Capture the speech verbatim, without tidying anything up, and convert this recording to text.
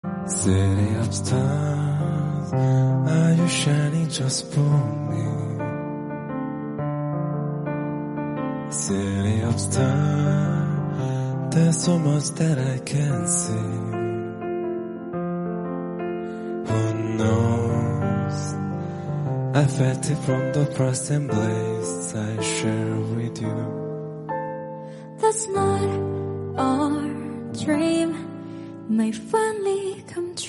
City of stars, are you shining just for me? City of stars, there's so much that I can't see. Who knows? I felt it from the first embrace I share with you. That's not our dream, may finally come true.